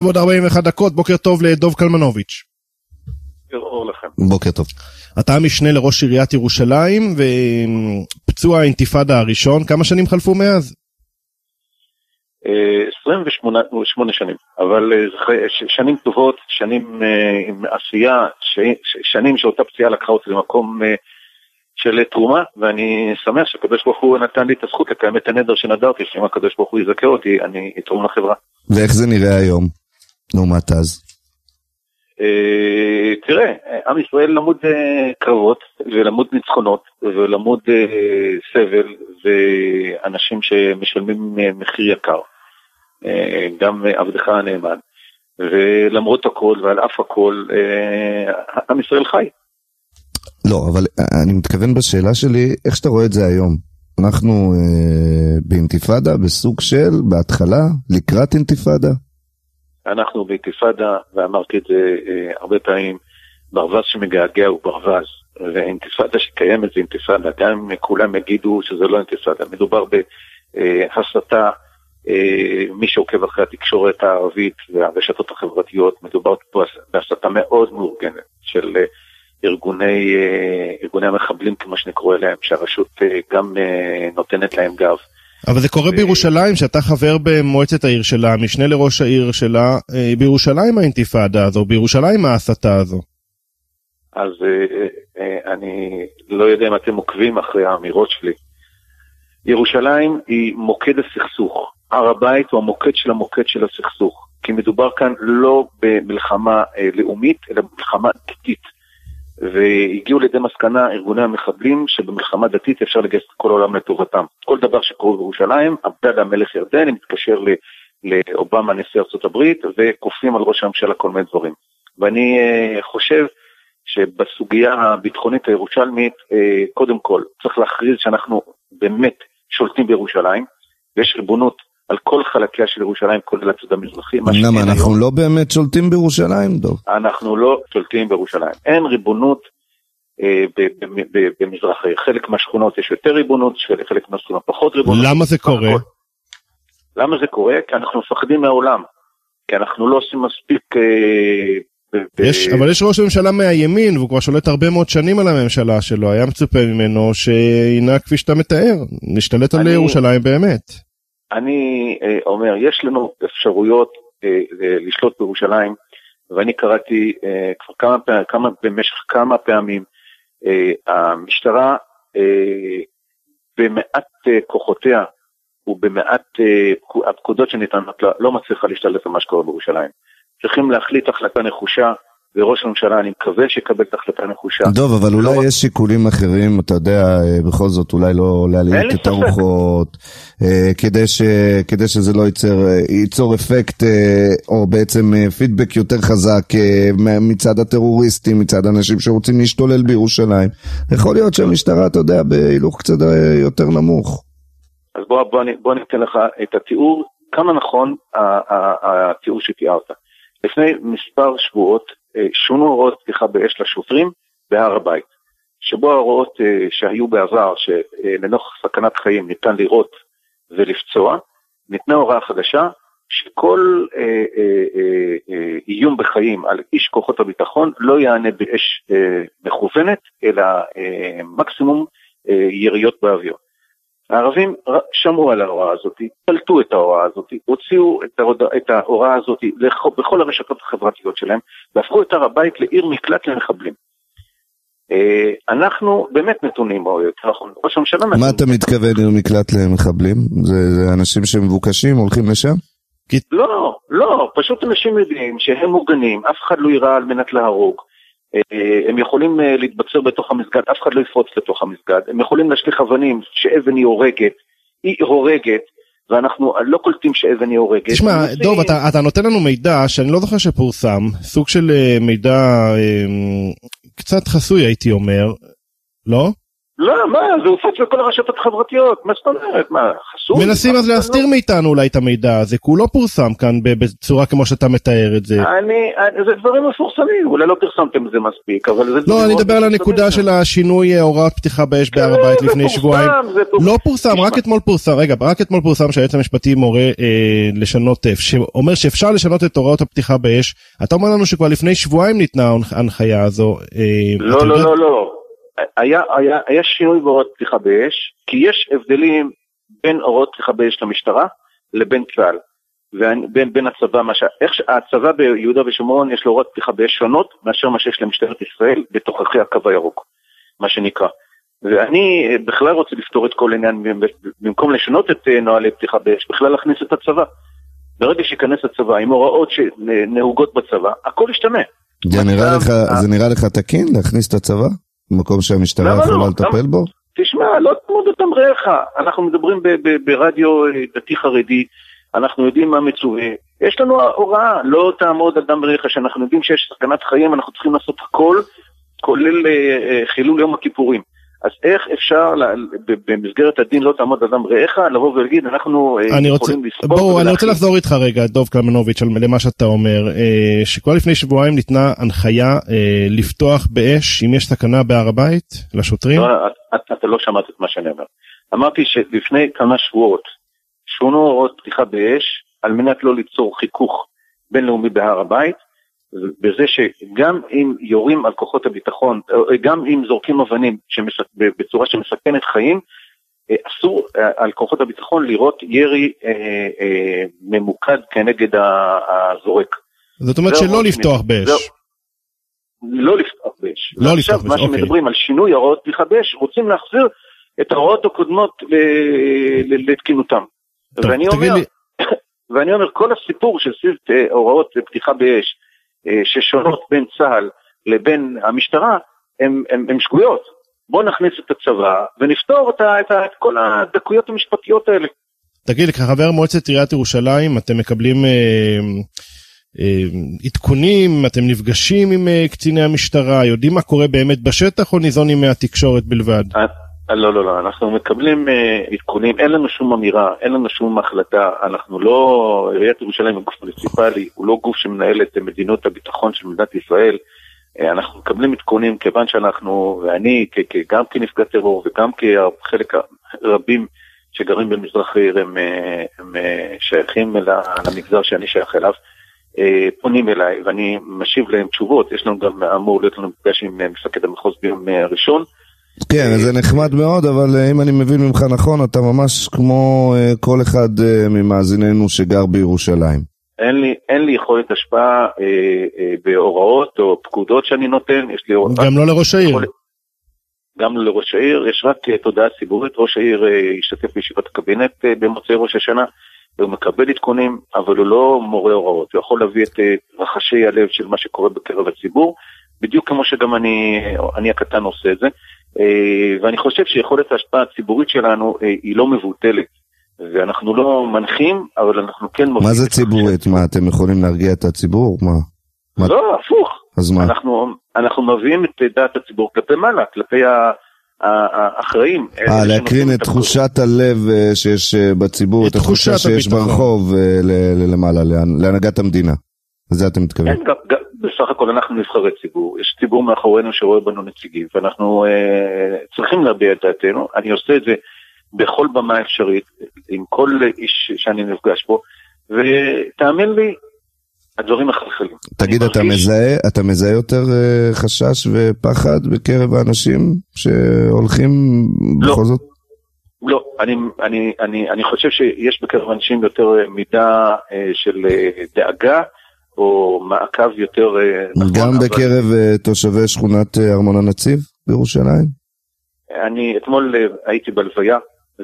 ועוד 41 דקות, בוקר טוב לדוב קלמנוביץ'. ירור לכם. בוקר טוב. אתה המשנה לראש עיריית ירושלים, ופצוע האינתיפאדה הראשון, כמה שנים חלפו מאז? 28 שנים, אבל שנים טובות, שנים עם עשייה, שנים שאותה פציעה לקחה אותי למקום של תרומה, ואני שמח שהקדוש ברוך הוא נתן לי את הזכות לקיים את הנדר שנדרתי, שאם הקדוש ברוך הוא יזכה אותי, אני אתרום לחברה. ואיך זה נראה היום? לעומת אז? תראה, עם ישראל למוד קרבות, ולמוד ניצחונות, ולמוד סבל, ואנשים שמשלמים מחיר יקר. גם עבדך הנאמן, ולמרות הכל ועל אף הכל, עם ישראל חי. לא, אבל אני מתכוון בשאלה שלי, איך שאתה רואה את זה היום? אנחנו באינתיפאדה, בסוג של, בהתחלה, לקראת אינתיפאדה? אנחנו באינתיפאדה, ואמרתי את זה הרבה פעמים, ברווז שמגעגע הוא ברווז, ואינתיפאדה שקיימת זה אינתיפאדה, גם אם כולם יגידו שזה לא אינתיפאדה, מדובר בהסתה, מי שעוקב אחרי התקשורת הערבית והרשתות החברתיות, מדובר בהסתה מאוד מאורגנת של ארגוני המחבלים כמו שנקרוא אליהם, שהרשות גם נותנת להם גב. אבל זה קורה בירושלים, שאתה חבר במועצת העיר שלה, משנה לראש העיר שלה, בירושלים האינתיפאדה הזו, בירושלים ההסתה הזו. אז אני לא יודע אם אתם עוקבים אחרי האמירות שלי. ירושלים היא מוקד הסכסוך. הר הבית הוא המוקד של הסכסוך. כי מדובר כאן לא במלחמה לאומית, אלא במלחמה דתית. והגיעו לידי מסקנה ארגוני המחבלים שבמלחמה דתית אפשר לגייס את כל העולם לטובתם. כל דבר שקורה בירושלים, עבדאללה המלך ירדן, מתקשר לאובמה נשיא ארצות הברית, וכופים על ראש הממשלה כל מיני דברים. ואני חושב שבסוגיה הביטחונית הירושלמית, קודם כל, צריך להכריז שאנחנו באמת שולטים בירושלים, ויש ריבונות על כל חלקיה של ירושלים, כולל הצד המזרחי. למה, אנחנו לא באמת שולטים בירושלים, דוב? אנחנו לא שולטים בירושלים. אין ריבונות במזרח העיר. חלק מהשכונות יש יותר ריבונות, חלק מהשכונות פחות ריבונות. למה זה קורה? למה זה קורה? כי אנחנו מפחדים מהעולם. כי אנחנו לא עושים מספיק... אבל יש ראש הממשלה מהימין, והוא כבר שולט הרבה מאוד שנים על הממשלה שלו, היה מצופה ממנו שינהג כפי שאתה מתאר, נשתלט על ירושלים באמת. אני אומר, יש לנו אפשרויות לשלוט בירושלים, ואני קראתי במשך כמה פעמים, המשטרה במעט כוחותיה, ובמעט הפקודות שניתנות לה, לא מצליחה להשתלט על מה שקורה בירושלים. צריכים להחליט החלטה נחושה, וראש הממשלה אני מקווה שיקבל את החלטה נחושה. טוב, אבל אולי יש שיקולים אחרים, אתה יודע, בכל זאת אולי לא להעליט את הרוחות, כדי שזה לא ייצור אפקט, או בעצם פידבק יותר חזק מצד הטרוריסטים, מצד אנשים שרוצים להשתולל בירושלים. יכול להיות שהמשטרה, אתה יודע, בהילוך קצת יותר נמוך. אז בוא ניתן לך את התיאור, כמה נכון התיאור שתיארת. לפני מספר שבועות שונו הוראות פתיחה באש לשוטרים בהר הבית, שבו ההוראות שהיו בעבר שלנוכח סכנת חיים ניתן לראות ולפצוע, ניתנה הוראה חדשה שכל איום בחיים על איש כוחות הביטחון לא יענה באש מכוונת, אלא מקסימום יריות באוויר. הערבים שמעו על ההוראה הזאת, פלטו את ההוראה הזאת, הוציאו את ההוראה הזאת בכל הרשתות החברתיות שלהם, והפכו את הר הבית לעיר מקלט למחבלים. אנחנו באמת נתונים, או יותר נכון, ראש הממשלה... מה אתה מתכוון עיר מקלט למחבלים? זה אנשים שמבוקשים, הולכים לשם? לא, פשוט אנשים יודעים שהם מוגנים, אף אחד לא ייראה על מנת להרוג, הם יכולים להתבצר בתוך המסגד, אף אחד לא יפרוץ לתוך המסגד, הם יכולים להשליך אבנים שאבן היא הורגת, ואנחנו לא קולטים שאבן היא הורגת. תשמע, דוב, אתה נותן לנו מידע שאני לא זוכר שפורסם, סוג של מידע קצת חסוי הייתי אומר, לא? לא, מה, זה הופץ לכל הרשתות החברתיות, מה זאת אומרת, מה, חסום? מנסים אז להסתיר מאיתנו אולי את המידע הזה, כי הוא לא פורסם כאן בצורה כמו שאתה מתאר את זה. זה דברים מפורסמים, אולי לא פרסמתם את זה מספיק, אבל זה... לא, אני מדבר על הנקודה של השינוי הוראת פתיחה באש בהר הבית לפני שבועיים. לא פורסם, רק אתמול פורסם, רגע, רק אתמול פורסם שהיועץ המשפטי מורה לשנות, שאומר שאפשר לשנות את הוראות הפתיחה באש. אתה אומר לנו שכבר לפני שבועיים ניתנה ההנחיה הזו. לא. היה שינוי בהוראות פתיחה באש, כי יש הבדלים בין הוראות פתיחה באש למשטרה לבין צה"ל, ובין הצבא, איך הצבא ביהודה ושומרון יש לו הוראות פתיחה באש שונות מאשר מה שיש למשטרת ישראל בתוככי הקו הירוק, מה שנקרא. ואני בכלל רוצה לפתור את כל עניין, במקום לשנות את נוהלי פתיחה באש, בכלל להכניס את הצבא. ברגע שיכנס הצבא עם הוראות שנהוגות בצבא, הכל ישתנה. זה נראה לך תקין להכניס את הצבא? במקום שהמשטרה יכולה לטפל בו? תשמע, לא תמוד אותם רעך. אנחנו מדברים ברדיו דתי חרדי, אנחנו יודעים מה מצווה. יש לנו הוראה, לא תעמוד אדם רעך, שאנחנו יודעים שיש סכנת חיים, אנחנו צריכים לעשות הכל, כולל חילול יום הכיפורים. אז איך אפשר במסגרת הדין לא תעמוד אדם רעך, לבוא ולהגיד, אנחנו יכולים לספור. בואו, אני רוצה לחזור איתך רגע, דוב קלמנוביץ', למה שאתה אומר, שכבר לפני שבועיים ניתנה הנחיה לפתוח באש, אם יש סכנה בהר הבית, לשוטרים? לא, אתה לא שמעת את מה שאני אומר. אמרתי שלפני כמה שבועות, שונו הוראות פתיחה באש, על מנת לא ליצור חיכוך בינלאומי בהר הבית, בזה שגם אם יורים על כוחות הביטחון, גם אם זורקים אבנים בצורה שמסכנת חיים, אסור על כוחות הביטחון לראות ירי ממוקד כנגד הזורק. זאת אומרת שלא לפתוח באש. לא לפתוח באש. עכשיו מה שמדברים על שינוי הוראות פתיחה באש, רוצים להחזיר את ההוראות הקודמות לתקינותם. ואני אומר, כל הסיפור של סביב הוראות פתיחה באש, ששונות בין צה"ל לבין המשטרה, הם שגויות. בואו נכניס את הצבא ונפתור את כל הדקויות המשפטיות האלה. תגיד, כחבר מועצת עיריית ירושלים, אתם מקבלים עדכונים, אתם נפגשים עם קציני המשטרה, יודעים מה קורה באמת בשטח או ניזונים מהתקשורת בלבד? לא, אנחנו מקבלים עדכונים, אין לנו שום אמירה, אין לנו שום החלטה, אנחנו לא, עיריית ירושלים הוא גוף מוניציפלי, הוא לא גוף שמנהל את מדינות הביטחון של מדינת ישראל, אנחנו מקבלים עדכונים כיוון שאנחנו, ואני גם כנפגע טרור וגם כחלק רבים שגרים במזרח העיר הם שייכים למגזר שאני שייך אליו, פונים אליי ואני משיב להם תשובות, יש לנו גם אמור להיות לנו מפגש עם מפקד המחוז ביום ראשון, כן, זה נחמד מאוד, אבל אם אני מבין ממך נכון, אתה ממש כמו כל אחד ממאזיננו שגר בירושלים. אין לי יכולת השפעה בהוראות או פקודות שאני נותן, יש לי הוראות. גם לא לראש העיר. גם לא לראש העיר, יש רק תודעה ציבורית, ראש העיר ישתתף בישיבת הקבינט במוצאי ראש השנה, והוא מקבל עדכונים, אבל הוא לא מורה הוראות, הוא יכול להביא את רחשי הלב של מה שקורה בקרב הציבור, בדיוק כמו שגם אני הקטן עושה את זה, ואני חושב שיכולת ההשפעה הציבורית שלנו היא לא מבוטלת, ואנחנו לא מנחים, אבל אנחנו כן... מה זה ציבורית? מה, אתם יכולים להרגיע את הציבור? מה? לא, הפוך. אז מה? אנחנו מביאים את דעת הציבור כלפי מעלה, כלפי האחראים. להקרין את תחושת הלב שיש בציבור, את התחושה שיש ברחוב למעלה, להנהגת המדינה. לזה אתם מתכוונים? כן, בסך הכל אנחנו נבחרי ציבור, יש ציבור מאחורינו שרואה בנו נציגים, ואנחנו צריכים להביע את דעתנו, אני עושה את זה בכל במה אפשרית, עם כל איש שאני נפגש בו, ותאמין לי, הדברים מחלחלים. תגיד, אתה מזהה יותר חשש ופחד בקרב האנשים שהולכים בכל זאת? לא, אני חושב שיש בקרב אנשים יותר מידה של דאגה, או מעקב יותר... גם בקרב תושבי שכונת ארמון הנציב בירושלים? אני אתמול הייתי בלוויה,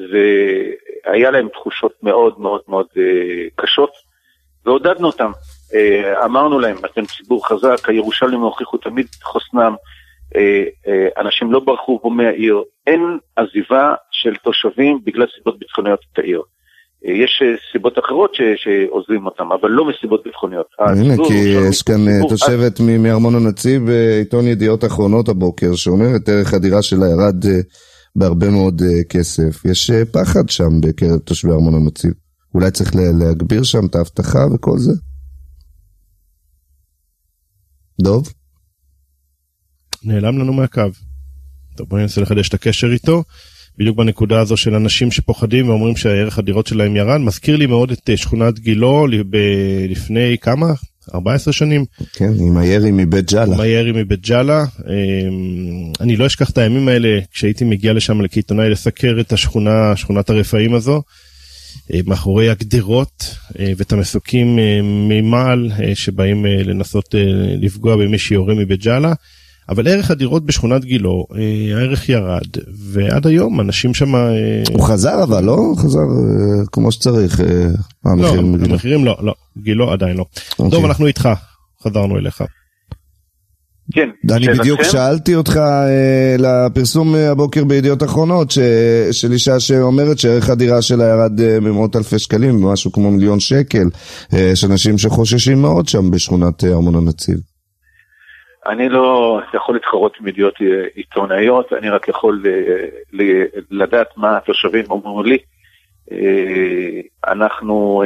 והיה להם תחושות מאוד מאוד מאוד קשות, ועודדנו אותם. אמרנו להם, אתם ציבור חזק, הירושלים הוכיחו תמיד חוסנם, אנשים לא ברחו פה מהעיר, אין עזיבה של תושבים בגלל סיבות ביטחוניות את העיר. יש סיבות אחרות שעוזבים אותם, אבל לא מסיבות ביטחוניות. הנה, כי יש כאן תושבת מארמון הנציב בעיתון ידיעות אחרונות הבוקר, שאומרת ערך הדירה שלה ירד בהרבה מאוד כסף. יש פחד שם בקרב תושבי ארמון הנציב. אולי צריך להגביר שם את ההבטחה וכל זה. דוב? נעלם לנו מהקו. טוב, בואי ננסה לחדש את הקשר איתו. בדיוק בנקודה הזו של אנשים שפוחדים ואומרים שהערך הדירות שלהם ירד. מזכיר לי מאוד את שכונת גילו לפני כמה? 14 שנים. כן, עם הירי מבית ג'אלה. עם הירי מבית ג'אלה. אני לא אשכח את הימים האלה כשהייתי מגיע לשם כעיתונאי לסקר את השכונה, שכונת הרפאים הזו, מאחורי הגדרות ואת המסוקים ממעל שבאים לנסות לפגוע במי שיורה מבית ג'אלה. אבל ערך הדירות בשכונת גילו, הערך ירד, ועד היום אנשים שם... הוא חזר אבל, לא? חזר כמו שצריך. לא, המחירים לא, גילו עדיין לא. טוב, אנחנו איתך, חזרנו אליך. כן. אני בדיוק שאלתי אותך לפרסום הבוקר בידיעות אחרונות, של אישה שאומרת שערך הדירה שלה ירד ממאות אלפי שקלים, משהו כמו 1,000,000 שקל, יש אנשים שחוששים מאוד שם בשכונת ארמון הנציב. אני לא יכול להתחרות עם ידיעות עיתונאיות, אני רק יכול לדעת מה התושבים אומרים לי. אנחנו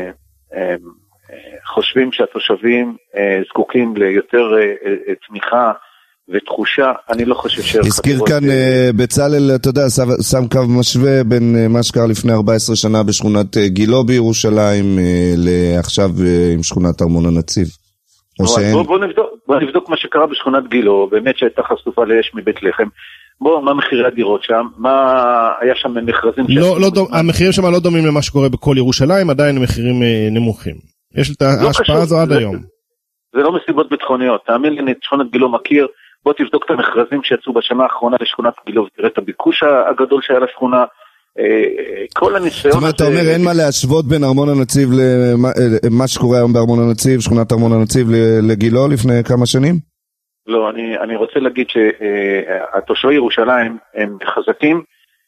חושבים שהתושבים זקוקים ליותר תמיכה ותחושה. אני לא חושב הזכיר כאן בצלאל, אתה יודע, שם קו משווה בין מה שקרה לפני 14 שנה בשכונת גילו בירושלים לעכשיו עם שכונת ארמון הנציב. בוא נבדוק מה שקרה בשכונת גילו, באמת שהייתה חשופה לאש מבית לחם. מה מחירי הדירות שם? מה היה שם מכרזים? המחירים שם לא דומים למה שקורה בכל ירושלים, עדיין מחירים נמוכים. יש את ההשפעה הזו עד היום. זה לא מסיבות ביטחוניות, תאמין לי, שכונת גילו מכיר, בוא תבדוק את המכרזים שיצאו בשנה האחרונה לשכונת גילו, ותראה את הביקוש הגדול שהיה לשכונה, כל הניסיון... זאת אומרת, אתה אומר, אין מה להשוות בין ארמון הנציב למה שקורה היום בארמון הנציב, שכונת ארמון הנציב לגילו לפני כמה שנים? לא, אני רוצה להגיד שהתושבי ירושלים הם חזקים,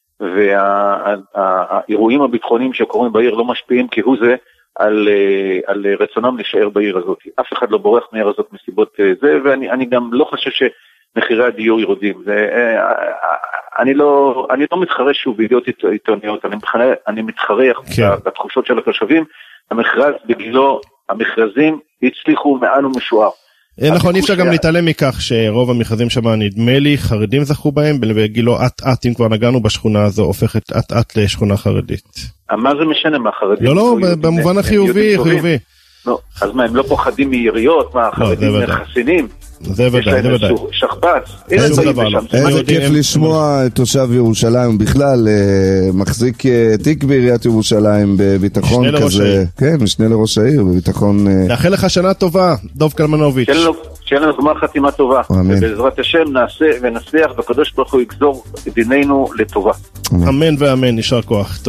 והאירועים הביטחוניים שקורים בעיר לא משפיעים כהוא זה על רצונם להישאר בעיר הזאת. אף אחד לא בורח מהעיר הזאת מסיבות זה, ואני גם לא חושב שמחירי הדיור יורדים. אני לא מתחרה שוב בידיעות עיתונאיות, אני מתחרה בתחושות של התושבים. המכרז בגילו, המכרזים הצליחו מעל ומשוער. נכון, אי אפשר גם להתעלם מכך שרוב המכרזים שם, נדמה לי, חרדים זכו בהם, וגילו עט, אם כבר נגענו בשכונה הזו, הופכת עט לשכונה חרדית. מה זה משנה מה חרדים? לא, במובן החיובי. אז מה, הם לא פוחדים מיריות? מה, חרדים חסינים? זה ודאי. שכפץ. איזה כיף לשמוע את תושב ירושלים בכלל, מחזיק תיק בעיריית ירושלים בביטחון כזה. כן, משנה לראש העיר בביטחון. נאחל לך שנה טובה, דוב קלמנוביץ'. שיהיה לנו גמר חתימה טובה. ובעזרת השם נעשה ונצליח, והקדוש ברוך הוא יגזור את דיננו לטובה. אמן ואמן, יישר כוח.